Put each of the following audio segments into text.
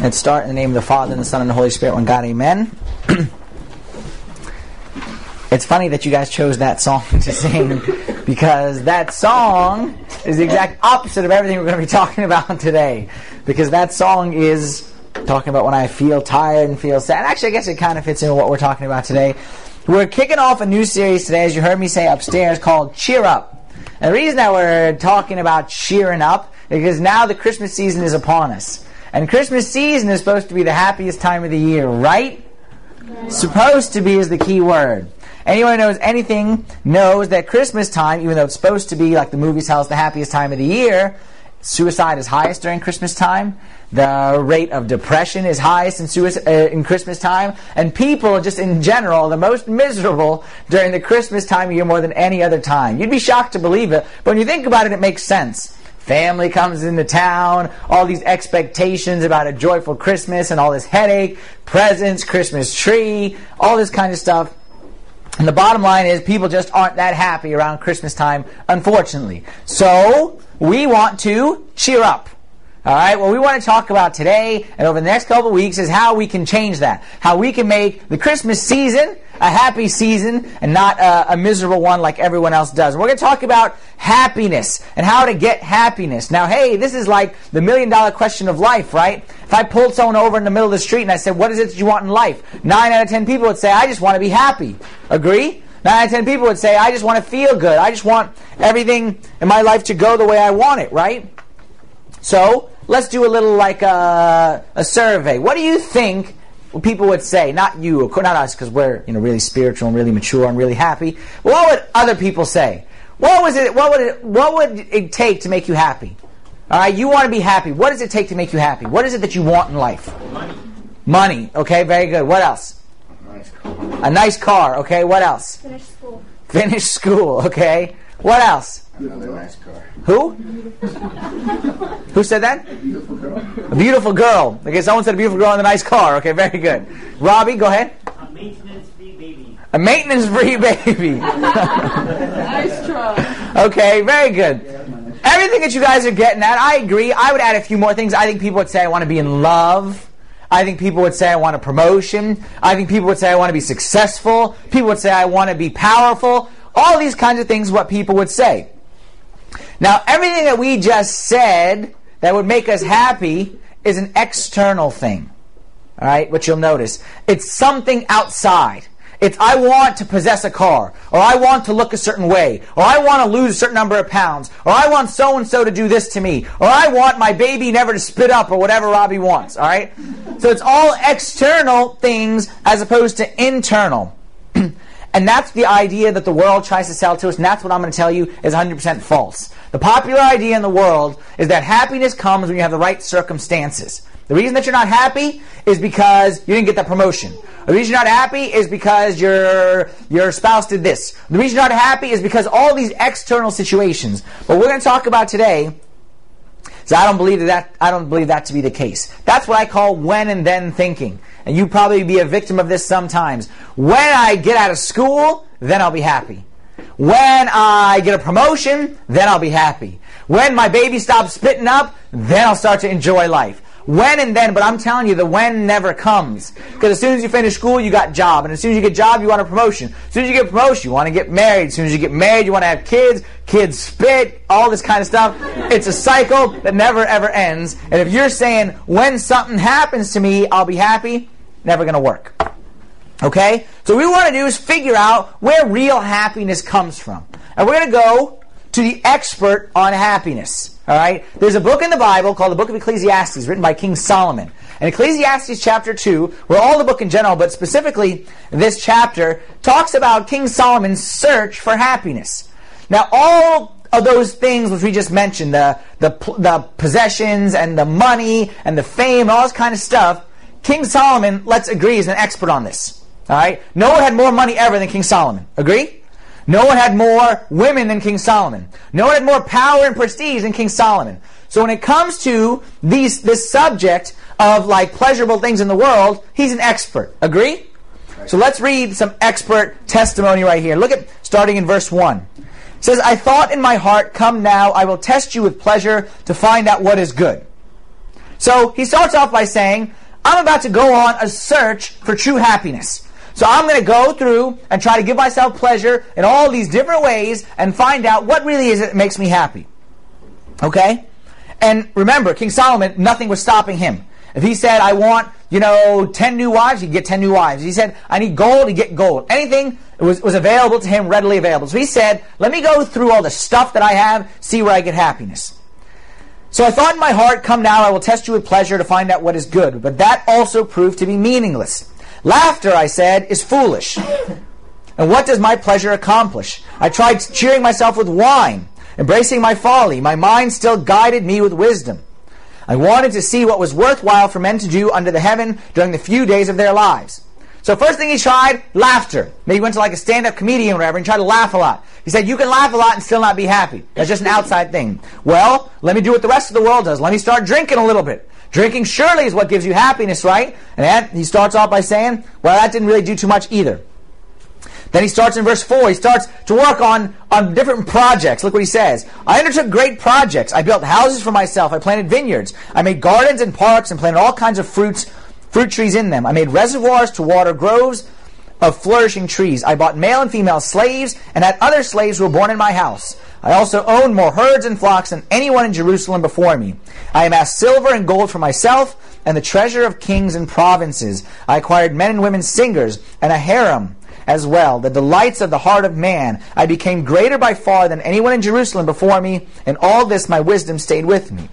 Let's start in the name of the Father, and the Son, and the Holy Spirit, one God, amen. It's funny that you guys chose that song to sing, because that song is the exact opposite of everything we're going to be talking about today. Because that song is talking about when I feel tired and feel sad. Actually, I guess it kind of fits in with what we're talking about today. We're kicking off a new series today, as you heard me say upstairs, called Cheer Up. And the reason that we're talking about cheering up is because now the Christmas season is upon us. And Christmas season is supposed to be the happiest time of the year, right? Right. Supposed to be is the key word. Anyone who knows anything knows that Christmas time, even though it's supposed to be, like the movie tells, the happiest time of the year, suicide is highest during Christmas time. The rate of depression is highest in Christmas time. And people, just in general, are the most miserable during the Christmas time of year more than any other time. You'd be shocked to believe it, but when you think about it, it makes sense. Family comes into town, all these expectations about a joyful Christmas and all this headache, presents, Christmas tree, all this kind of stuff. And the bottom line is people just aren't that happy around Christmas time, unfortunately. So we want to cheer up. All right, what we want to talk about today and over the next couple of weeks is how we can change that. How we can make the Christmas season a happy season and not a miserable one like everyone else does. We're going to talk about happiness and how to get happiness. Now, hey, this is like the million-dollar question of life, right? If I pulled someone over in the middle of the street and I said, what is it that you want in life? 9 out of 10 people would say, I just want to be happy. Agree? 9 out of 10 people would say, I just want to feel good. I just want everything in my life to go the way I want it, right? So, let's do a little like a survey. What do you think people would say? Not you, not us, because we're really spiritual and really mature and really happy. What would other people say? What would it take to make you happy? All right, you want to be happy. What does it take to make you happy? What is it that you want in life? Money. Okay, very good. What else? A nice car. Okay, what else? Finish school. Okay. What else? Another nice car. Who? Who said that? A beautiful girl. A beautiful girl. Okay, someone said a beautiful girl in a nice car. Okay, very good. Robbie, go ahead. A maintenance-free baby. A maintenance-free baby. Nice try. Okay, very good. Everything that you guys are getting at, I agree. I would add a few more things. I think people would say I want to be in love. I think people would say I want a promotion. I think people would say I want to be successful. People would say I want to be powerful. All these kinds of things what people would say. Now, everything that we just said that would make us happy is an external thing. All right, what you'll notice. It's something outside. It's I want to possess a car, or I want to look a certain way, or I want to lose a certain number of pounds, or I want so-and-so to do this to me, or I want my baby never to spit up, or whatever Robbie wants. All right? So it's all external things as opposed to internal. And that's the idea that the world tries to sell to us, and that's what I'm going to tell you is 100% false. The popular idea in the world is that happiness comes when you have the right circumstances. The reason that you're not happy is because you didn't get that promotion. The reason you're not happy is because your spouse did this. The reason you're not happy is because all these external situations. What we're going to talk about today is I don't believe that to be the case. That's what I call when and then thinking. And you probably be a victim of this sometimes. When I get out of school, then I'll be happy. When I get a promotion, then I'll be happy. When my baby stops spitting up, then I'll start to enjoy life. When and then, but I'm telling you, the when never comes. Because as soon as you finish school, you got a job. And as soon as you get a job, you want a promotion. As soon as you get a promotion, you want to get married. As soon as you get married, you want to have kids. Kids spit, all this kind of stuff. It's a cycle that never ever ends. And if you're saying, when something happens to me, I'll be happy, never going to work. Okay? So what we want to do is figure out where real happiness comes from. And we're going to go to the expert on happiness. All right? There's a book in the Bible called the Book of Ecclesiastes, written by King Solomon. And Ecclesiastes chapter 2, well, all the book in general, but specifically this chapter, talks about King Solomon's search for happiness. Now, all of those things which we just mentioned, the possessions and the money and the fame and all this kind of stuff, King Solomon, let's agree, is an expert on this. All right? No one had more money ever than King Solomon. Agree? No one had more women than King Solomon. No one had more power and prestige than King Solomon. So when it comes to this subject of like pleasurable things in the world, he's an expert. Agree? Right. So let's read some expert testimony right here. Look at starting in verse 1. It says, I thought in my heart, come now, I will test you with pleasure to find out what is good. So he starts off by saying, I'm about to go on a search for true happiness. So I'm going to go through and try to give myself pleasure in all these different ways and find out what really is it that makes me happy. Okay? And remember, King Solomon, nothing was stopping him. If he said, I want, 10 new wives, he'd get 10 new wives. He said, I need gold, he'd get gold. Anything was available to him, readily available. So he said, let me go through all the stuff that I have, see where I get happiness. So I thought in my heart, come now, I will test you with pleasure to find out what is good. But that also proved to be meaningless. Laughter, I said, is foolish. And what does my pleasure accomplish? I tried cheering myself with wine, embracing my folly. My mind still guided me with wisdom. I wanted to see what was worthwhile for men to do under the heaven during the few days of their lives. So first thing he tried, laughter. Maybe he went to like a stand-up comedian or whatever and tried to laugh a lot. He said, you can laugh a lot and still not be happy. That's just an outside thing. Well, let me do what the rest of the world does. Let me start drinking a little bit. Drinking surely is what gives you happiness, right? And he starts off by saying, well, that didn't really do too much either. Then he starts in verse 4. He starts to work on different projects. Look what he says. I undertook great projects. I built houses for myself. I planted vineyards. I made gardens and parks and planted all kinds of fruit trees in them. I made reservoirs to water groves of flourishing trees. I bought male and female slaves and had other slaves who were born in my house. I also owned more herds and flocks than anyone in Jerusalem before me. I amassed silver and gold for myself and the treasure of kings and provinces. I acquired men and women singers and a harem as well, the delights of the heart of man. I became greater by far than anyone in Jerusalem before me, and all this my wisdom stayed with me.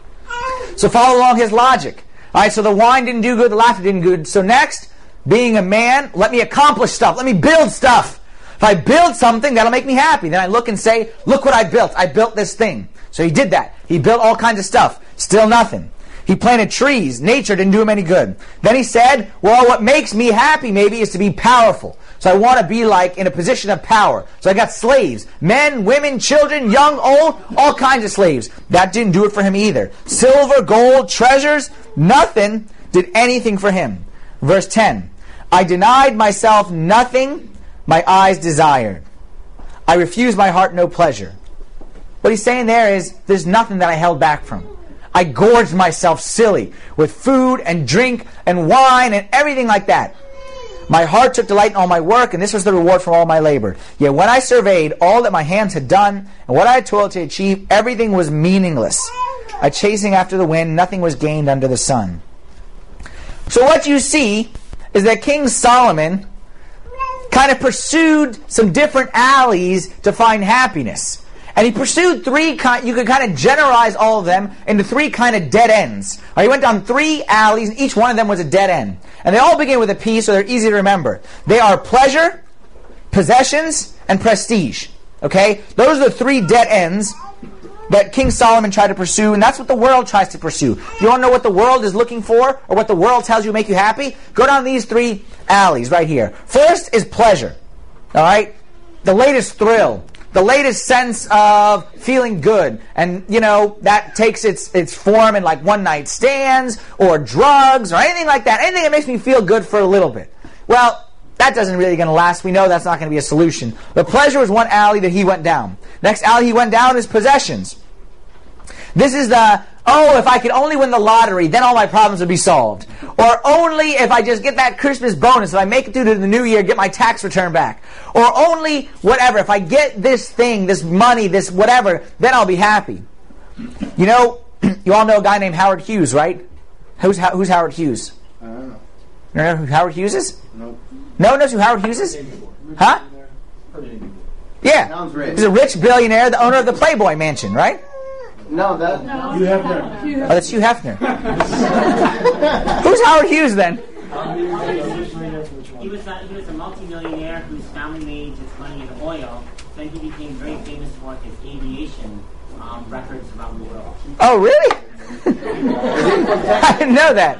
So follow along his logic. All right, so the wine didn't do good, the laughter didn't do good. So next, being a man, let me accomplish stuff. Let me build stuff. If I build something, that'll make me happy. Then I look and say, look what I built. I built this thing. So he did that. He built all kinds of stuff. Still nothing. He planted trees. Nature didn't do him any good. Then he said, well, what makes me happy maybe is to be powerful. So I want to be like in a position of power. So I got slaves. Men, women, children, young, old, all kinds of slaves. That didn't do it for him either. Silver, gold, treasures, nothing did anything for him. Verse 10. I denied myself nothing my eyes desired. I refused my heart no pleasure. What he's saying there is, there's nothing that I held back from. I gorged myself silly with food and drink and wine and everything like that. My heart took delight in all my work, and this was the reward for all my labor. Yet when I surveyed all that my hands had done and what I had toiled to achieve, everything was meaningless. A chasing after the wind, nothing was gained under the sun. So what you see is that King Solomon kind of pursued some different alleys to find happiness. And he pursued three you could kind of generalize all of them into three kind of dead ends. Right, he went down three alleys, and each one of them was a dead end. And they all begin with a P, so they're easy to remember. They are pleasure, possessions, and prestige. Okay? Those are the three dead ends that King Solomon tried to pursue, and that's what the world tries to pursue. You want to know what the world is looking for, or what the world tells you to make you happy? Go down these three alleys right here. First is pleasure. All right? The latest thrill. The latest sense of feeling good. And, that takes its form in like one-night stands or drugs or anything like that. Anything that makes me feel good for a little bit. Well, that doesn't really going to last. We know that's not going to be a solution. But pleasure was one alley that he went down. Next alley he went down is possessions. This is if I could only win the lottery, then all my problems would be solved. Or only if I just get that Christmas bonus, if I make it through to the new year, get my tax return back. Or only whatever, if I get this thing, this money, this whatever, then I'll be happy. You all know a guy named Howard Hughes, right? Who's Howard Hughes? I don't know. You know who Howard Hughes is? Nope. No one knows who Howard Hughes is? Huh? Yeah. Sounds rich. He's a rich billionaire, the owner of the Playboy Mansion, right? No, that... Hugh Hefner. Oh, that's Hugh Hefner. Who's Howard Hughes, then? He was a multimillionaire whose family made his money in oil. Then he became very famous for his aviation records around the world. Oh, really? I didn't know that.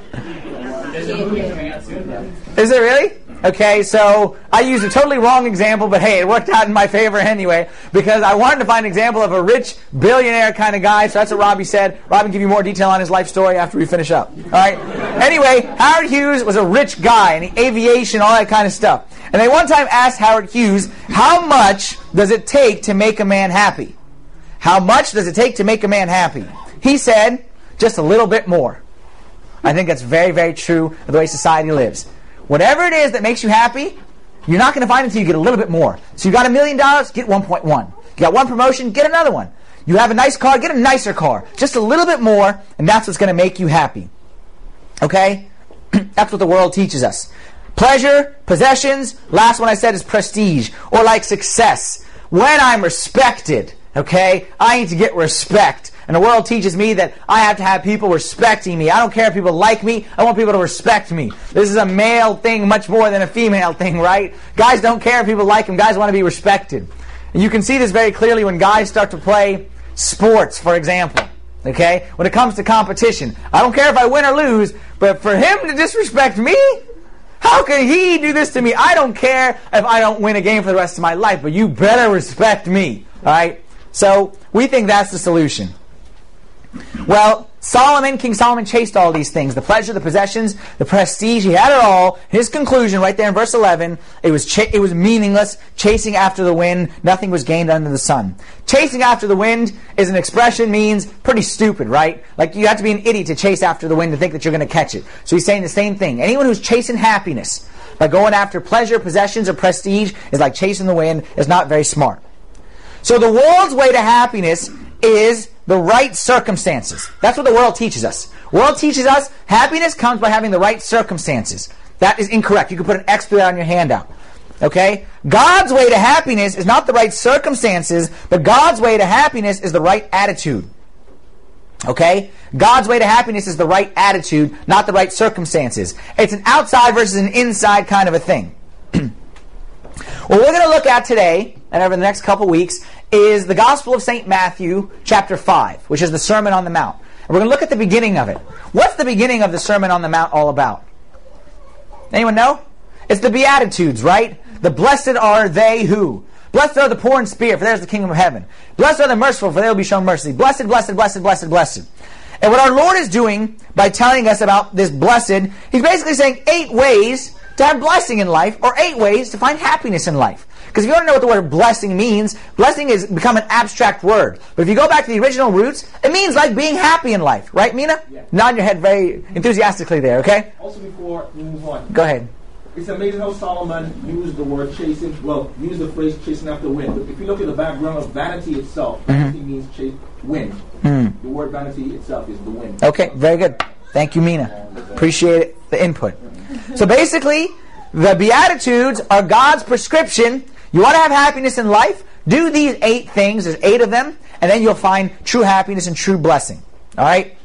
Is it really? Okay, so I used a totally wrong example, but hey, it worked out in my favor anyway, because I wanted to find an example of a rich billionaire kind of guy, so that's what Robbie said. Robbie can give you more detail on his life story after we finish up. All right? Anyway, Howard Hughes was a rich guy, and aviation, all that kind of stuff. And they one time asked Howard Hughes, how much does it take to make a man happy? How much does it take to make a man happy? He said, just a little bit more. I think that's very, very true of the way society lives. Whatever it is that makes you happy, you're not going to find it until you get a little bit more. So you got $1 million, get 1.1. You got one promotion, get another one. You have a nice car, get a nicer car. Just a little bit more, and that's what's going to make you happy. Okay? That's what the world teaches us. Pleasure, possessions, last one I said is prestige, or like success. When I'm respected, okay, I need to get respect. And the world teaches me that I have to have people respecting me. I don't care if people like me, I want people to respect me. This is a male thing much more than a female thing, right? Guys don't care if people like them, guys want to be respected. And you can see this very clearly when guys start to play sports, for example. Okay? When it comes to competition, I don't care if I win or lose, but for him to disrespect me, how can he do this to me? I don't care if I don't win a game for the rest of my life, but you better respect me. Alright? So, we think that's the solution. Well, King Solomon chased all these things. The pleasure, the possessions, the prestige, he had it all. His conclusion, right there in verse 11, it was meaningless, chasing after the wind, nothing was gained under the sun. Chasing after the wind is an expression, means pretty stupid, right? Like you have to be an idiot to chase after the wind and think that you're going to catch it. So he's saying the same thing. Anyone who's chasing happiness by going after pleasure, possessions, or prestige is like chasing the wind, is not very smart. So the world's way to happiness is the right circumstances. That's what the world teaches us. The world teaches us happiness comes by having the right circumstances. That is incorrect. You can put an X through that on your handout. Okay? God's way to happiness is not the right circumstances, but God's way to happiness is the right attitude. Okay? God's way to happiness is the right attitude, not the right circumstances. It's an outside versus an inside kind of a thing. What we're going to look at today, and over the next couple weeks, is the Gospel of St. Matthew, chapter 5, which is the Sermon on the Mount. And we're going to look at the beginning of it. What's the beginning of the Sermon on the Mount all about? Anyone know? It's the Beatitudes, right? The blessed are they who? Blessed are the poor in spirit, for theirs is the kingdom of heaven. Blessed are the merciful, for they will be shown mercy. Blessed, blessed, blessed, blessed, blessed. And what our Lord is doing by telling us about this blessed, He's basically saying 8 ways to have blessing in life, or 8 ways to find happiness in life. Because if you want to know what the word blessing means, blessing has become an abstract word. But if you go back to the original roots, it means like being happy in life. Right, Mina? Yeah. Nod your head very enthusiastically there, okay? Also, before we move on, Go ahead. it's amazing how Solomon used the word chasing, used the phrase chasing after wind. But if you look at the background of vanity itself, vanity means chase wind. The word vanity itself is the wind. Okay, very good. Thank you, Mina. Appreciate the input. So basically, the Beatitudes are God's prescription. You want to have happiness in life? Do these 8 things. There's 8 of them. And then you'll find true happiness and true blessing. Alright?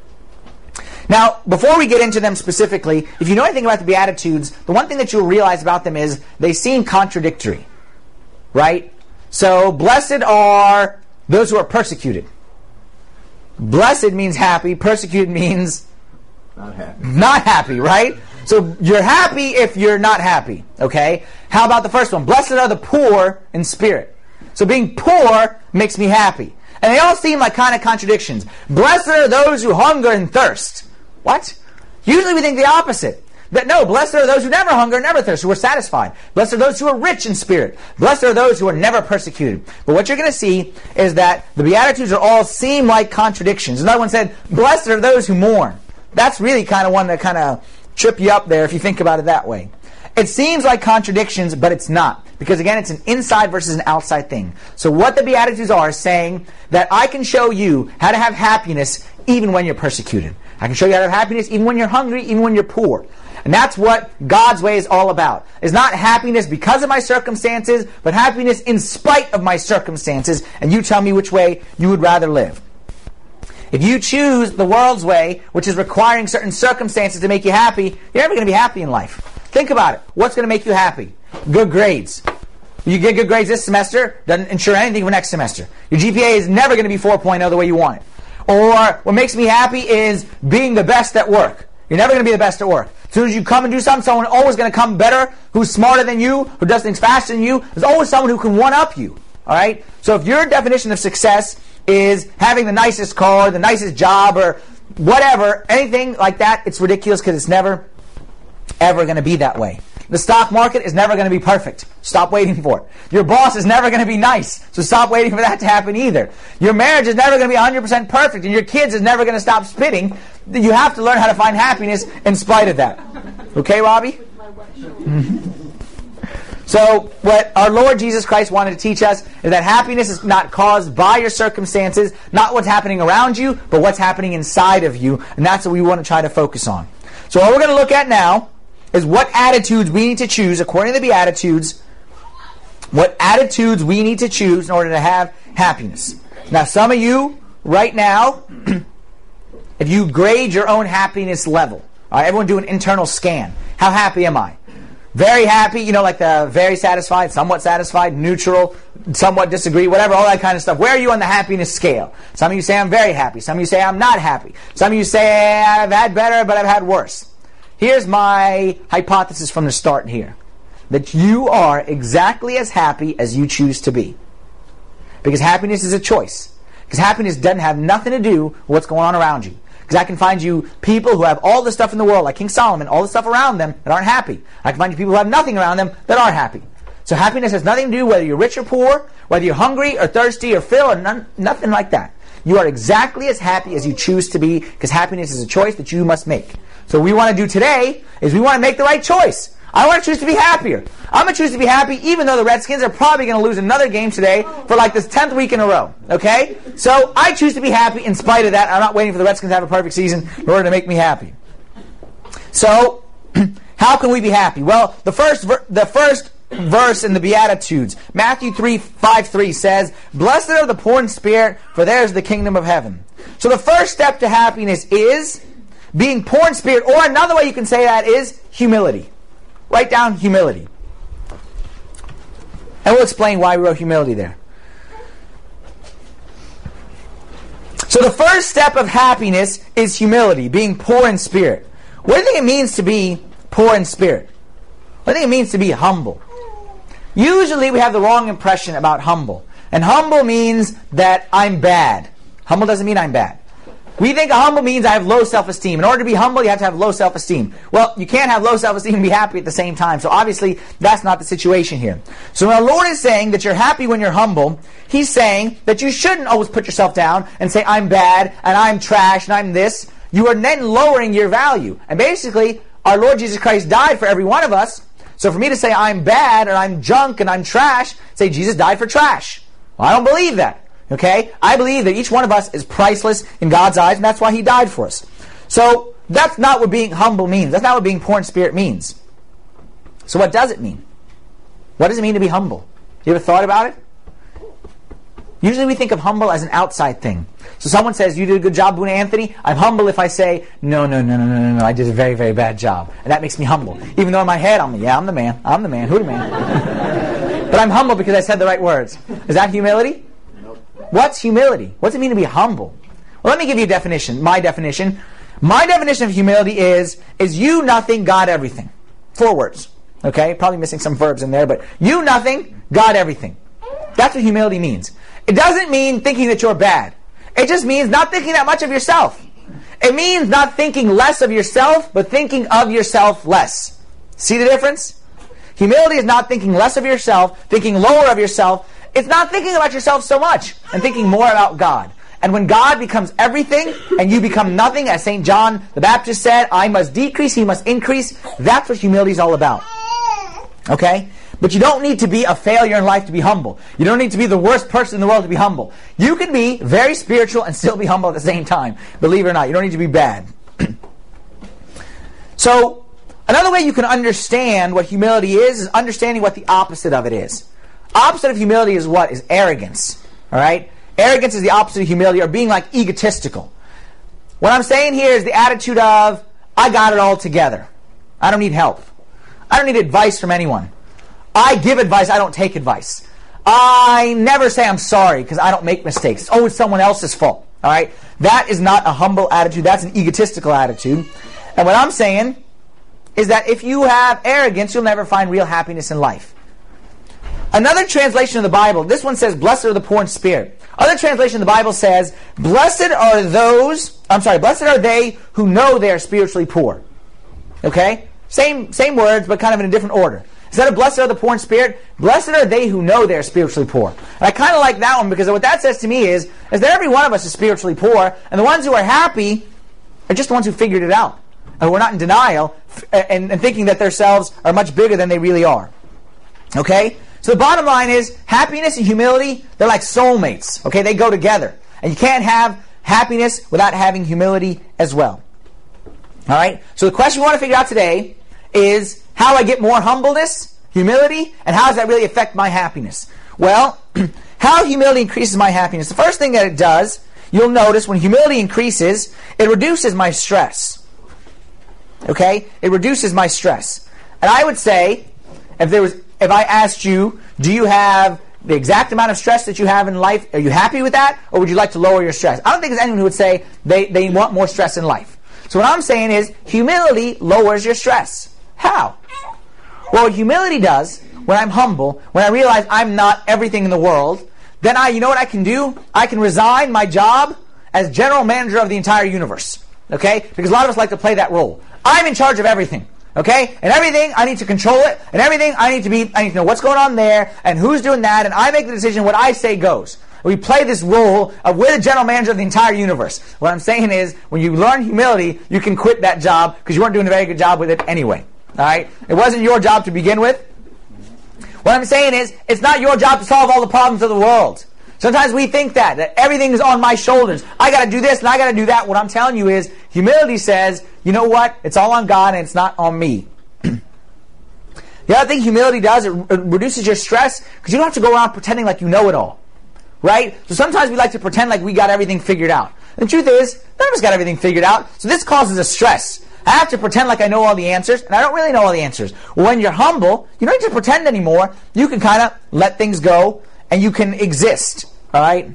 Now, before we get into them specifically, if you know anything about the Beatitudes, the one thing that you'll realize about them is they seem contradictory. Right? So, blessed are those who are persecuted. Blessed means happy. Persecuted means not happy, right? So you're happy if you're not happy, okay? How about the first one? Blessed are the poor in spirit. So being poor makes me happy. And they all seem like kind of contradictions. Blessed are those who hunger and thirst. What? Usually we think the opposite. That no, blessed are those who never hunger, never thirst, who are satisfied. Blessed are those who are rich in spirit. Blessed are those who are never persecuted. But what you're going to see is that the Beatitudes are all seem like contradictions. Another one said, blessed are those who mourn. That's really kind of one that kind of trip you up there if you think about it that way. It seems like contradictions, but it's not. Because again, it's an inside versus an outside thing. So what the Beatitudes are is saying that I can show you how to have happiness even when you're persecuted. I can show you how to have happiness even when you're hungry, even when you're poor. And that's what God's way is all about. It's not happiness because of my circumstances, but happiness in spite of my circumstances. And you tell me which way you would rather live. If you choose the world's way, which is requiring certain circumstances to make you happy, you're never going to be happy in life. Think about it. What's going to make you happy? Good grades. You get good grades this semester, doesn't ensure anything for next semester. Your GPA is never going to be 4.0 the way you want it. Or what makes me happy is being the best at work. You're never going to be the best at work. As soon as you come and do something, someone always going to come better, who's smarter than you, who does things faster than you. There's always someone who can one-up you. All right? So if your definition of success is having the nicest car, the nicest job, or whatever, anything like that, it's ridiculous because it's never, ever going to be that way. The stock market is never going to be perfect. Stop waiting for it. Your boss is never going to be nice, so stop waiting for that to happen either. Your marriage is never going to be 100% perfect, and your kids is never going to stop spitting. You have to learn how to find happiness in spite of that. Okay, Robbie? So, what our Lord Jesus Christ wanted to teach us is that happiness is not caused by your circumstances, not what's happening around you, but what's happening inside of you, and that's what we want to try to focus on. So what we're going to look at now is what attitudes we need to choose, according to the Beatitudes, what attitudes we need to choose in order to have happiness. Now, some of you, right now, if you grade your own happiness level, all right, everyone do an internal scan. How happy am I? Very happy, like the very satisfied, somewhat satisfied, neutral, somewhat disagree, whatever, all that kind of stuff. Where are you on the happiness scale? Some of you say I'm very happy. Some of you say I'm not happy. Some of you say I've had better, but I've had worse. Here's my hypothesis from the start here. That you are exactly as happy as you choose to be. Because happiness is a choice. Because happiness doesn't have nothing to do with what's going on around you. Because I can find you people who have all the stuff in the world, like King Solomon, all the stuff around them that aren't happy. I can find you people who have nothing around them that are happy. So happiness has nothing to do whether you're rich or poor, whether you're hungry or thirsty or filled, or nothing like that. You are exactly as happy as you choose to be, because happiness is a choice that you must make. So what we want to do today is we want to make the right choice. I want to choose to be happier. I'm going to choose to be happy even though the Redskins are probably going to lose another game today for like this 10th week in a row. Okay? So I choose to be happy in spite of that. I'm not waiting for the Redskins to have a perfect season in order to make me happy. So, how can we be happy? Well, the first verse in the Beatitudes, Matthew 5:3 says, "Blessed are the poor in spirit, for theirs is the kingdom of heaven." So the first step to happiness is being poor in spirit, or another way you can say that is humility. Write down humility. And we'll explain why we wrote humility there. So the first step of happiness is humility, being poor in spirit. What do you think it means to be poor in spirit? What do you think it means to be humble? Usually we have the wrong impression about humble. And humble means that I'm bad. Humble doesn't mean I'm bad. We think humble means I have low self-esteem. In order to be humble, you have to have low self-esteem. Well, you can't have low self-esteem and be happy at the same time. So obviously, that's not the situation here. So when the Lord is saying that you're happy when you're humble, He's saying that you shouldn't always put yourself down and say, I'm bad, and I'm trash, and I'm this. You are then lowering your value. And basically, our Lord Jesus Christ died for every one of us. So for me to say I'm bad, and I'm junk, and I'm trash, say Jesus died for trash. Well, I don't believe that. Okay? I believe that each one of us is priceless in God's eyes, and that's why He died for us. So, that's not what being humble means. That's not what being poor in spirit means. So what does it mean? What does it mean to be humble? You ever thought about it? Usually we think of humble as an outside thing. So someone says, you did a good job, Boone Anthony. I'm humble if I say, no, I did a very, very bad job. And that makes me humble. Even though in my head I'm the man. Who the man? But I'm humble because I said the right words. Is that humility? What's humility? What's it mean to be humble? Well, let me give you a definition. My definition. My definition of humility is you nothing, God everything. 4 words. Okay? Probably missing some verbs in there, but you nothing, God everything. That's what humility means. It doesn't mean thinking that you're bad. It just means not thinking that much of yourself. It means not thinking less of yourself, but thinking of yourself less. See the difference? Humility is not thinking less of yourself, thinking lower of yourself. It's not thinking about yourself so much and thinking more about God. And when God becomes everything and you become nothing, as St. John the Baptist said, I must decrease, He must increase, that's what humility is all about. Okay? But you don't need to be a failure in life to be humble. You don't need to be the worst person in the world to be humble. You can be very spiritual and still be humble at the same time. Believe it or not, you don't need to be bad. So, another way you can understand what humility is understanding what the opposite of it is. Opposite of humility is what? Is arrogance. Alright? Arrogance is the opposite of humility, or being like egotistical. What I'm saying here is the attitude of, I got it all together. I don't need help. I don't need advice from anyone. I give advice, I don't take advice. I never say I'm sorry because I don't make mistakes. It's always someone else's fault. Alright? That is not a humble attitude, that's an egotistical attitude. And what I'm saying is that if you have arrogance, you'll never find real happiness in life. Another translation of the Bible, this one says, blessed are the poor in spirit. Other translation of the Bible says, blessed are they who know they are spiritually poor. Okay? Same words, but kind of in a different order. Instead of blessed are the poor in spirit, blessed are they who know they're spiritually poor. And I kind of like that one because what that says to me is that every one of us is spiritually poor, and the ones who are happy are just the ones who figured it out. And we're not in denial and thinking that themselves are much bigger than they really are. Okay? So the bottom line is happiness and humility, they're like soulmates. Okay? They go together. And you can't have happiness without having humility as well. Alright? So the question we want to figure out today is how I get more humbleness, humility, and how does that really affect my happiness? Well, how humility increases my happiness. The first thing that it does, you'll notice when humility increases, it reduces my stress. Okay? It reduces my stress. And I would say, if I asked you, do you have the exact amount of stress that you have in life, are you happy with that? Or would you like to lower your stress? I don't think there's anyone who would say they want more stress in life. So what I'm saying is, humility lowers your stress. How? Well, what humility does, when I'm humble, when I realize I'm not everything in the world, then you know what I can do? I can resign my job as general manager of the entire universe. Okay? Because a lot of us like to play that role. I'm in charge of everything. Okay? And everything, I need to control it. And everything, I need to know what's going on there, and who's doing that, and I make the decision, what I say goes. We play this role of we're the general manager of the entire universe. What I'm saying is, when you learn humility, you can quit that job because you weren't doing a very good job with it anyway. Alright? It wasn't your job to begin with. What I'm saying is, it's not your job to solve all the problems of the world. Sometimes we think that everything is on my shoulders. I got to do this and I got to do that. What I'm telling you is, humility says, you know what? It's all on God and it's not on me. The other thing humility does, it reduces your stress because you don't have to go around pretending like you know it all. Right? So sometimes we like to pretend like we got everything figured out. The truth is, none of us got everything figured out. So this causes us stress. I have to pretend like I know all the answers, and I don't really know all the answers. When you're humble, you don't need to pretend anymore. You can kind of let things go, and you can exist. Alright?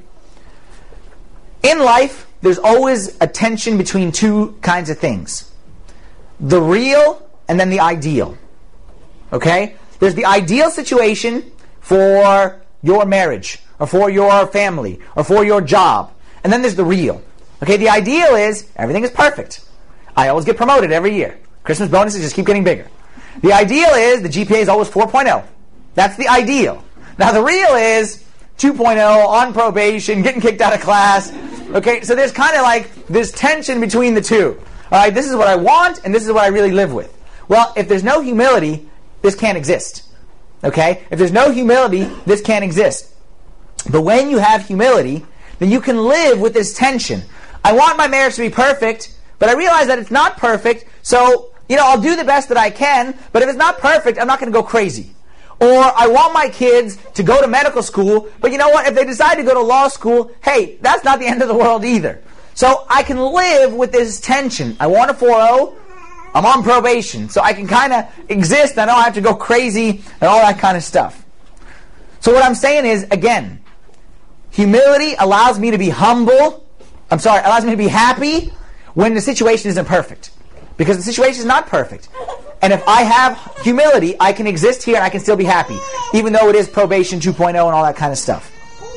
In life, there's always a tension between two kinds of things. The real, and then the ideal. Okay? There's the ideal situation for your marriage, or for your family, or for your job. And then there's the real. Okay, the ideal is, everything is perfect. I always get promoted every year. Christmas bonuses just keep getting bigger. The ideal is, the GPA is always 4.0. That's the ideal. Now the real is, 2.0, on probation, getting kicked out of class. Okay, so there's kind of like this tension between the two. Alright, this is what I want, and this is what I really live with. Well, if there's no humility, this can't exist. Okay? If there's no humility, this can't exist. But when you have humility, then you can live with this tension. I want my marriage to be perfect, but I realize that it's not perfect, so, I'll do the best that I can, but if it's not perfect, I'm not going to go crazy. Or I want my kids to go to medical school, but you know what? If they decide to go to law school, hey, that's not the end of the world either. So I can live with this tension. I want a 4.0, I'm on probation, so I can kind of exist, I don't have to go crazy and all that kind of stuff. So what I'm saying is, again, humility allows me to be allows me to be happy when the situation isn't perfect. Because the situation is not perfect. And if I have humility, I can exist here and I can still be happy. Even though it is probation 2.0 and all that kind of stuff.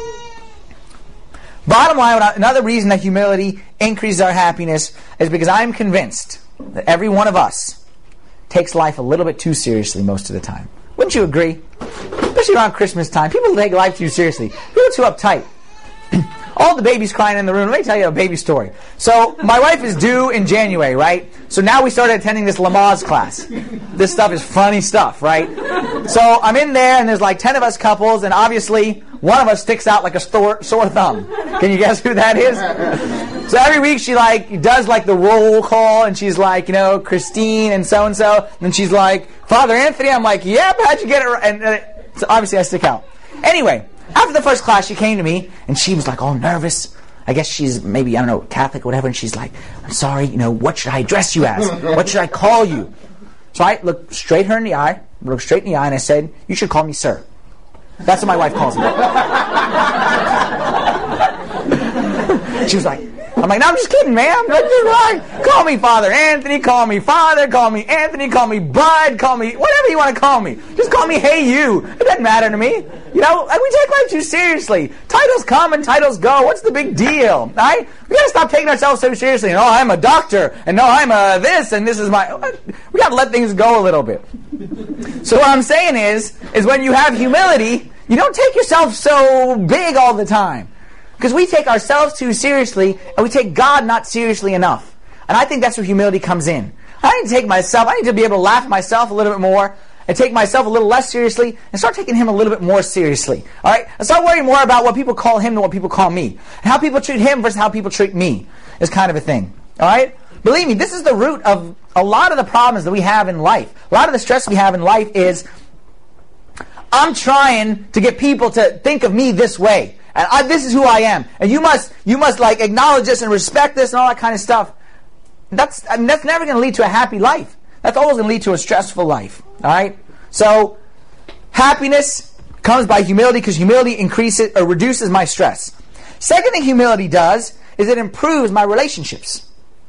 Bottom line, another reason that humility increases our happiness is because I'm convinced that every one of us takes life a little bit too seriously most of the time. Wouldn't you agree? Especially around Christmas time. People take life too seriously. People are too uptight. All the babies crying in the room. Let me tell you a baby story. So, my wife is due in January, right? So now we started attending this Lamaze class. This stuff is funny stuff, right? So, I'm in there, and there's like 10 of us couples, and obviously, one of us sticks out like a sore thumb. Can you guess who that is? So every week she does the roll call, and she's like, Christine and so, and she's like, Father Anthony. I'm like, yep, how'd you get it right? And so obviously I stick out. Anyway, after the first class, she came to me, and she was all nervous. I guess she's maybe, Catholic or whatever, and she's like, I'm sorry, what should I address you as? What should I call you? So I looked straight her in the eye, and I said, you should call me sir. That's what my wife calls me. She was like, I'm like, no, I'm just kidding, ma'am. Call me Father Anthony, call me Father, call me Anthony, call me Bud, call me whatever you want to call me. Just call me Hey You. It doesn't matter to me. You know, we take life too seriously. Titles come and titles go. What's the big deal? Right? We gotta stop taking ourselves so seriously. And, oh, I'm a doctor, and no, I'm a this, and this is my. We gotta let things go a little bit. So what I'm saying is when you have humility, you don't take yourself so big all the time. Because we take ourselves too seriously, and we take God not seriously enough. And I think that's where humility comes in. I need to take myself, I need to be able to laugh at myself a little bit more, and take myself a little less seriously, and start taking Him a little bit more seriously. Alright? And start worrying more about what people call Him than what people call me. And how people treat Him versus how people treat me is kind of a thing. Alright? Believe me, this is the root of a lot of the problems that we have in life. A lot of the stress we have in life is, I'm trying to get people to think of me this way. And this is who I am. And you must like acknowledge this and respect this and all that kind of stuff. That's never going to lead to a happy life. That's always going to lead to a stressful life. All right? So, happiness comes by humility because humility increases or reduces my stress. Second thing humility does is it improves my relationships.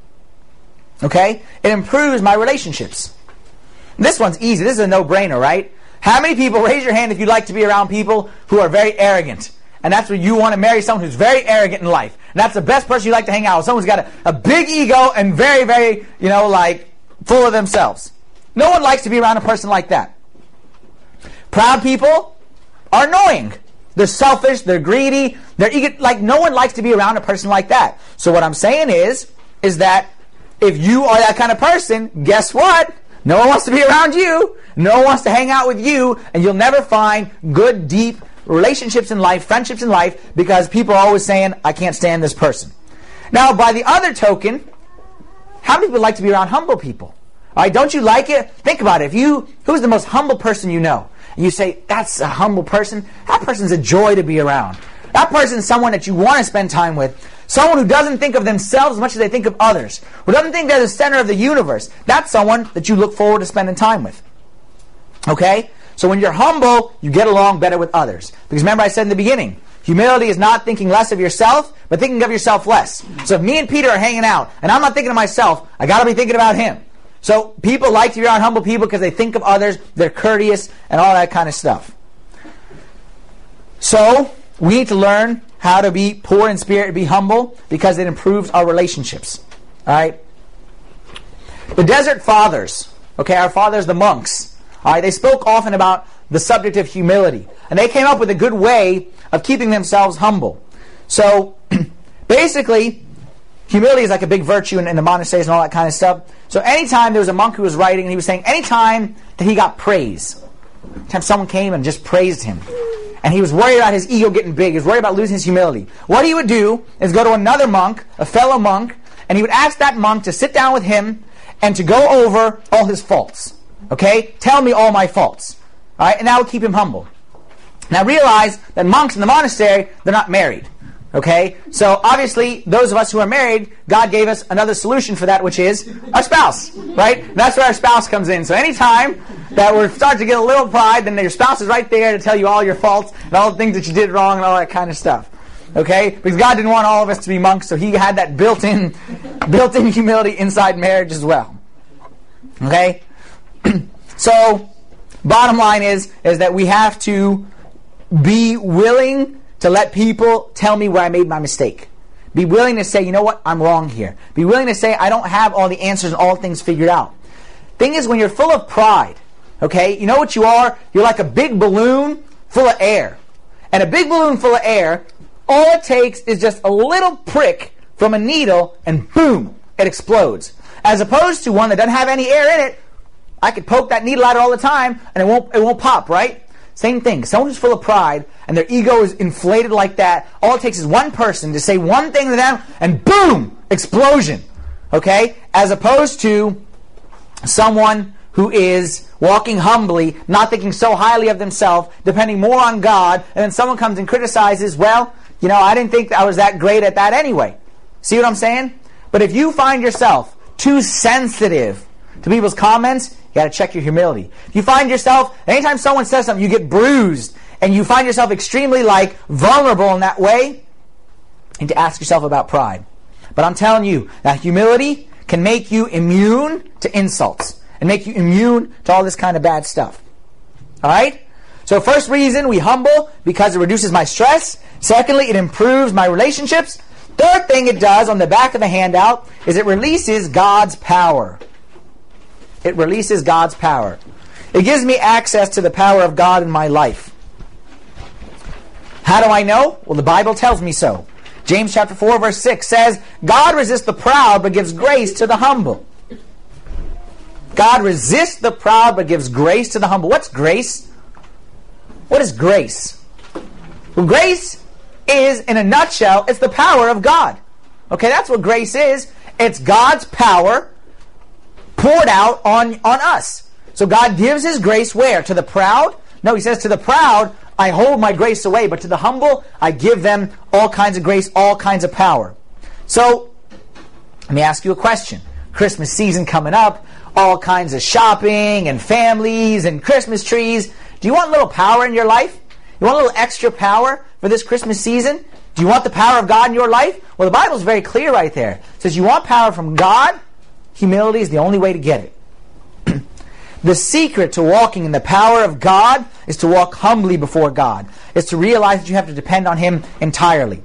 Okay? It improves my relationships. This one's easy. This is a no-brainer, right? How many people, raise your hand if you'd like to be around people who are very arrogant. And that's what you want to marry, someone who's very arrogant in life. And that's the best person you like to hang out with. Someone who's got a big ego and very, very, like, full of themselves. No one likes to be around a person like that. Proud people are annoying. They're selfish, they're greedy, they're eager. Like, no one likes to be around a person like that. So what I'm saying is that if you are that kind of person, guess what? No one wants to be around you. No one wants to hang out with you. And you'll never find good, deep relationships in life, friendships in life, because people are always saying, I can't stand this person. Now, by the other token, how many people like to be around humble people? All right, don't you like it? Think about it. Who's the most humble person you know? And you say, that's a humble person. That person's a joy to be around. That person's someone that you want to spend time with. Someone who doesn't think of themselves as much as they think of others. Who doesn't think they're the center of the universe. That's someone that you look forward to spending time with. Okay? So when you're humble, you get along better with others. Because remember I said in the beginning, humility is not thinking less of yourself, but thinking of yourself less. So if me and Peter are hanging out, and I'm not thinking of myself, I got to be thinking about him. So people like to be around humble people because they think of others, they're courteous, and all that kind of stuff. So we need to learn how to be poor in spirit and be humble because it improves our relationships. All right? The Desert Fathers, okay, our fathers, the monks, all right, they spoke often about the subject of humility. And they came up with a good way of keeping themselves humble. So, basically, humility is like a big virtue in the monasteries and all that kind of stuff. So anytime there was a monk who was writing, and he was saying, anytime that he got praise, anytime someone came and just praised him, and he was worried about his ego getting big, he was worried about losing his humility, what he would do is go to another monk, a fellow monk, and he would ask that monk to sit down with him and to go over all his faults. Okay? Tell me all my faults. All right? And that would keep him humble. Now realize that monks in the monastery, they're not married. Okay? So obviously, those of us who are married, God gave us another solution for that, which is our spouse. Right? And that's where our spouse comes in. So anytime that we're starting to get a little pride, then your spouse is right there to tell you all your faults and all the things that you did wrong and all that kind of stuff. Okay? Because God didn't want all of us to be monks, so He had that built-in humility inside marriage as well. Okay? So, bottom line is that we have to be willing to let people tell me where I made my mistake. Be willing to say, you know what, I'm wrong here. Be willing to say, I don't have all the answers and all things figured out. Thing is, when you're full of pride, okay, you know what you are? You're like a big balloon full of air. And a big balloon full of air, all it takes is just a little prick from a needle, and boom, it explodes. As opposed to one that doesn't have any air in it, I could poke that needle at it all the time, and it won't pop, right? Same thing. Someone who's full of pride, and their ego is inflated like that, all it takes is one person to say one thing to them, and boom, explosion. Okay? As opposed to someone who is walking humbly, not thinking so highly of themselves, depending more on God, and then someone comes and criticizes, well, I didn't think I was that great at that anyway. See what I'm saying? But if you find yourself too sensitive to people's comments, you got to check your humility. If you find yourself, anytime someone says something, you get bruised, and you find yourself extremely vulnerable in that way, need to ask yourself about pride. But I'm telling you that humility can make you immune to insults and make you immune to all this kind of bad stuff. Alright? So first reason, we humble because it reduces my stress. Secondly, it improves my relationships. Third thing it does on the back of the handout is it releases God's power. It releases God's power. It gives me access to the power of God in my life. How do I know? Well, the Bible tells me so. James chapter 4 verse 6 says, God resists the proud but gives grace to the humble. God resists the proud but gives grace to the humble. What's grace? What is grace? Well, grace is, in a nutshell, it's the power of God. Okay, that's what grace is. It's God's power poured out on us. So God gives His grace where? To the proud? No, He says to the proud, I hold my grace away, but to the humble, I give them all kinds of grace, all kinds of power. So, let me ask you a question. Christmas season coming up, all kinds of shopping and families and Christmas trees. Do you want a little power in your life? You want a little extra power for this Christmas season? Do you want the power of God in your life? Well, the Bible's very clear right there. It says you want power from God, humility is the only way to get it. The secret to walking in the power of God is to walk humbly before God. It's to realize that you have to depend on Him entirely.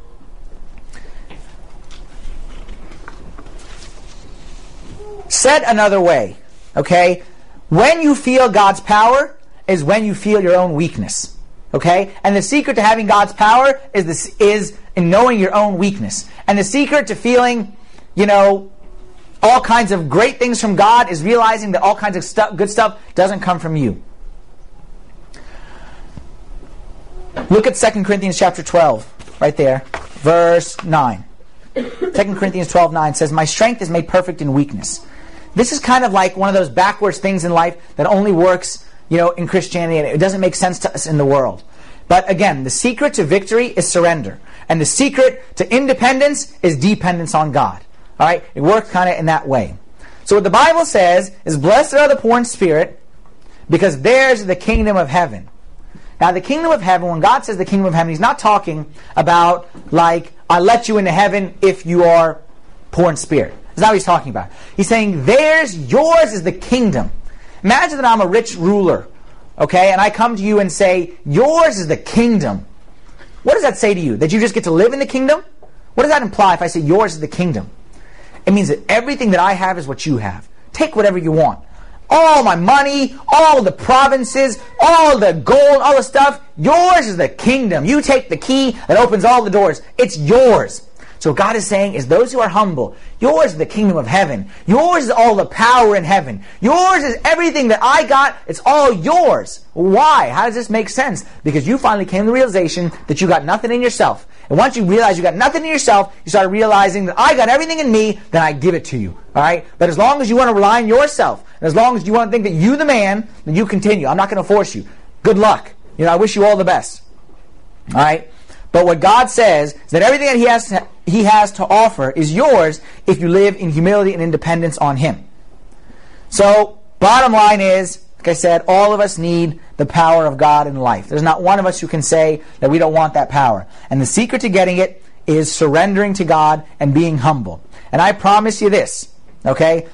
Said another way, okay? When you feel God's power is when you feel your own weakness. Okay? And the secret to having God's power is in knowing your own weakness. And the secret to feeling, all kinds of great things from God is realizing that all kinds of good stuff doesn't come from you. Look at 2 Corinthians chapter 12, right there, verse 9. 2 Corinthians 12:9 says, my strength is made perfect in weakness. This is kind of like one of those backwards things in life that only works in Christianity, and it doesn't make sense to us in the world. But again, the secret to victory is surrender. And the secret to independence is dependence on God. Alright? It works kind of in that way. So what the Bible says is, blessed are the poor in spirit, because theirs is the kingdom of heaven. Now the kingdom of heaven, when God says the kingdom of heaven, He's not talking about, like, I let you into heaven if you are poor in spirit. That's not what He's talking about. He's saying yours is the kingdom. Imagine that I'm a rich ruler, okay, and I come to you and say, yours is the kingdom. What does that say to you? That you just get to live in the kingdom? What does that imply if I say yours is the kingdom? It means that everything that I have is what you have. Take whatever you want. All my money, all the provinces, all the gold, all the stuff, yours is the kingdom. You take the key that opens all the doors. It's yours. So what God is saying is, those who are humble, yours is the kingdom of heaven. Yours is all the power in heaven. Yours is everything that I got. It's all yours. Why? How does this make sense? Because you finally came to the realization that you got nothing in yourself. And once you realize you got nothing in yourself, you start realizing that I got everything in me, then I give it to you. Alright? But as long as you want to rely on yourself, and as long as you want to think that you're the man, then you continue. I'm not going to force you. Good luck. I wish you all the best. Alright? But what God says is that everything that He has to offer is yours if you live in humility and independence on Him. So, bottom line is, like I said, all of us need the power of God in life. There's not one of us who can say that we don't want that power. And the secret to getting it is surrendering to God and being humble. And I promise you this, okay?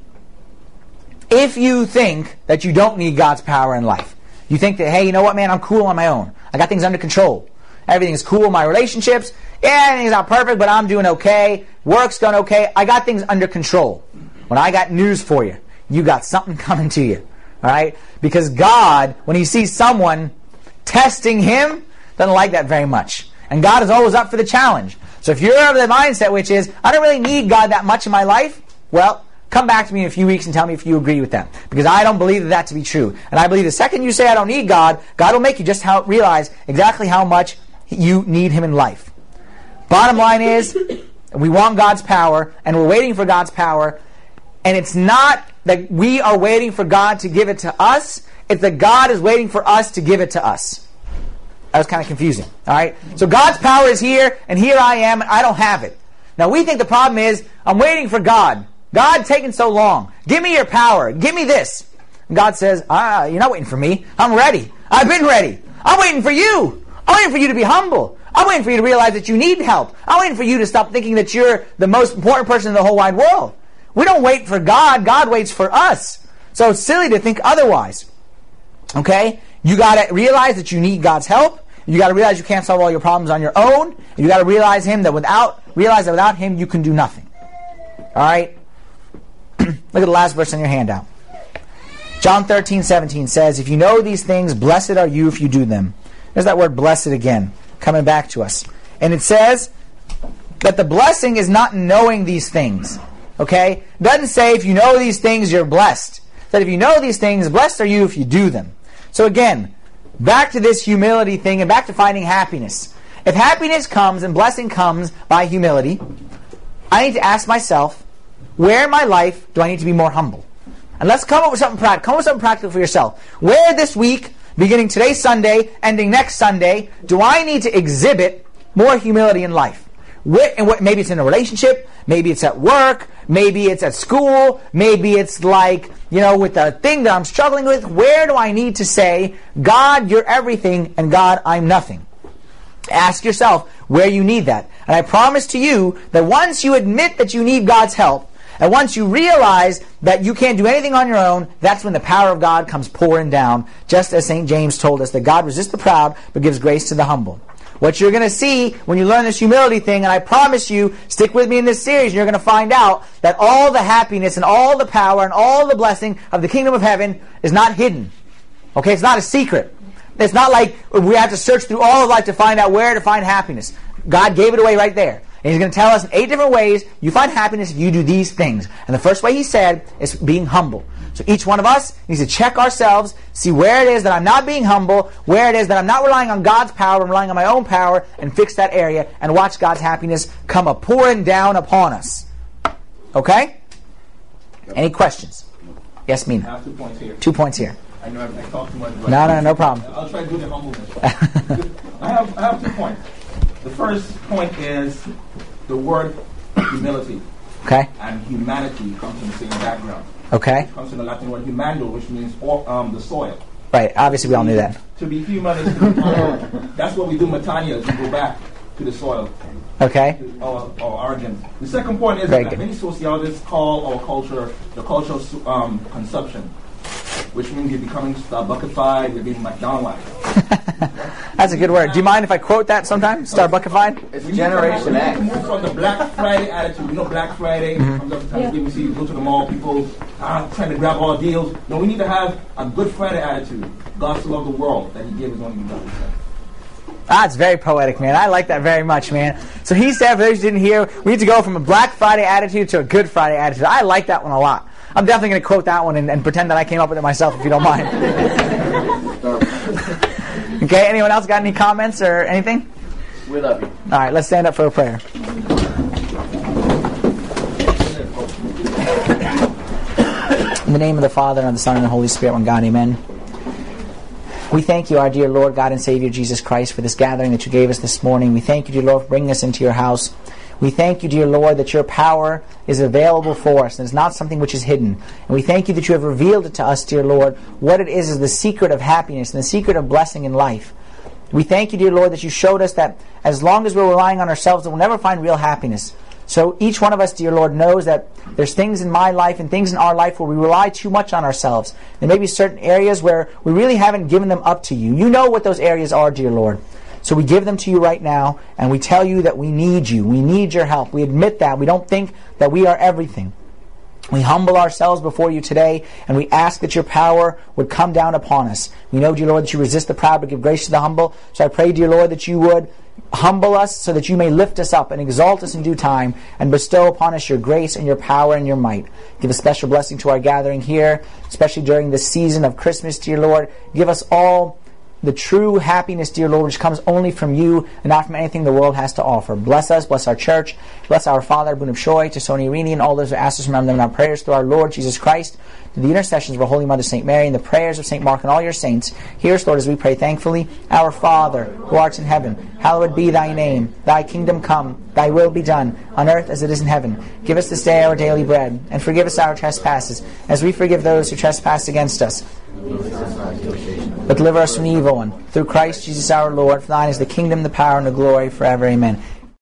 If you think that you don't need God's power in life, you think that, hey, you know what, man, I'm cool on my own. I got things under control. Everything is cool, my relationships, everything's not perfect, but I'm doing okay. Work's going okay. I got things under control. Well, I got news for you. You got something coming to you. Alright? Because God, when He sees someone testing Him, doesn't like that very much. And God is always up for the challenge. So if you're of the mindset which is, I don't really need God that much in my life, well, come back to me in a few weeks and tell me if you agree with that. Because I don't believe that to be true. And I believe the second you say I don't need God, God will make you just realize exactly how much you need Him in life. Bottom line is, we want God's power, and we're waiting for God's power, and it's not that we are waiting for God to give it to us, it's that God is waiting for us to give it to us. That was kind of confusing. Alright? So God's power is here, and here I am, and I don't have it. Now we think the problem is, I'm waiting for God. God, taking so long. Give me your power. Give me this. And God says, you're not waiting for me. I'm ready. I've been ready. I'm waiting for you. I'm waiting for you to be humble. I'm waiting for you to realize that you need help. I'm waiting for you to stop thinking that you're the most important person in the whole wide world. We don't wait for God. God waits for us. So it's silly to think otherwise. Okay? You got to realize that you need God's help. You got to realize you can't solve all your problems on your own. You got to realize that without Him you can do nothing. All right? Look at the last verse on your handout. John 13:17 says, if you know these things, blessed are you if you do them. There's that word blessed again, coming back to us. And it says that the blessing is not knowing these things. Okay? It doesn't say if you know these things, you're blessed. It said if you know these things, blessed are you if you do them. So again, back to this humility thing and back to finding happiness. If happiness comes and blessing comes by humility, I need to ask myself, where in my life do I need to be more humble? And let's come up with something practical. Come up with something practical for yourself. Where this week, beginning today Sunday, ending next Sunday, do I need to exhibit more humility in life? Maybe it's in a relationship, maybe it's at work, maybe it's at school, maybe it's like, with the thing that I'm struggling with. Where do I need to say, God, you're everything, and God, I'm nothing? Ask yourself where you need that. And I promise to you that once you admit that you need God's help, and once you realize that you can't do anything on your own, that's when the power of God comes pouring down, just as St. James told us that God resists the proud, but gives grace to the humble. What you're going to see when you learn this humility thing, and I promise you, stick with me in this series, and you're going to find out that all the happiness and all the power and all the blessing of the kingdom of heaven is not hidden. Okay, it's not a secret. It's not like we have to search through all of life to find out where to find happiness. God gave it away right there. And He's going to tell us in 8 different ways you find happiness if you do these things. And the first way He said is being humble. So each one of us needs to check ourselves, see where it is that I'm not being humble, where it is that I'm not relying on God's power, I'm relying on my own power, and fix that area and watch God's happiness come pouring down upon us. Okay? Any questions? Yes, Mina. I have 2 points here. 2 points here. I know I talk too much. But No problem. I'll try to do the humbleness. I have 2 points. The first point is the word humility. Okay. And humanity comes from the same background. Okay. It comes from the Latin word humando, which means the soil. Right. Obviously, we all knew that. To be human is to be humble. That's what we do, Matanya, is we go back to the soil. Okay. To our origin. The second point is that many sociologists call our culture the culture of consumption, which means you're becoming Starbuckified, you're being McDonaldized. That's a good word. Do you mind if I quote that sometime? Starbuckified? It's Generation X. We move from the Black Friday attitude. Black Friday comes up Thanksgiving. We see you go to the mall, people trying to grab all deals. No, we need to have a Good Friday attitude. God so loved the world that He gave His only begotten Son. That's very poetic, man. I like that very much, man. So he said, for those who didn't hear, we need to go from a Black Friday attitude to a Good Friday attitude. I like that one a lot. I'm definitely going to quote that one and pretend that I came up with it myself, if you don't mind. Okay, anyone else got any comments or anything? We love you. All right, let's stand up for a prayer. In the name of the Father, and of the Son, and the Holy Spirit, one God, amen. We thank you, our dear Lord, God and Savior, Jesus Christ, for this gathering that you gave us this morning. We thank you, dear Lord, for bringing us into your house. We thank you, dear Lord, that your power is available for us and it's not something which is hidden. And we thank you that you have revealed it to us, dear Lord. What it is the secret of happiness and the secret of blessing in life. We thank you, dear Lord, that you showed us that as long as we're relying on ourselves, we'll never find real happiness. So each one of us, dear Lord, knows that there's things in my life and things in our life where we rely too much on ourselves. There may be certain areas where we really haven't given them up to you. You know what those areas are, dear Lord. So we give them to you right now, and we tell you that we need you. We need your help. We admit that. We don't think that we are everything. We humble ourselves before you today, and we ask that your power would come down upon us. We know, dear Lord, that you resist the proud but give grace to the humble. So I pray, dear Lord, that you would humble us so that you may lift us up and exalt us in due time and bestow upon us your grace and your power and your might. Give a special blessing to our gathering here, especially during this season of Christmas, dear Lord. Give us all the true happiness, dear Lord, which comes only from you and not from anything the world has to offer. Bless us, bless our church, bless our Father, Boon of Shoy, to Soni Irini, and all those who ask us to remember them in our prayers through our Lord Jesus Christ, to the intercessions of our Holy Mother St. Mary, and the prayers of St. Mark and all your saints. Hear us, Lord, as we pray thankfully. Our Father, who art in heaven, hallowed be thy name. Thy kingdom come, thy will be done, on earth as it is in heaven. Give us this day our daily bread, and forgive us our trespasses, as we forgive those who trespass against us. but deliver us from the evil one. Through Christ Jesus our Lord, for thine is the kingdom, the power, and the glory forever. Amen.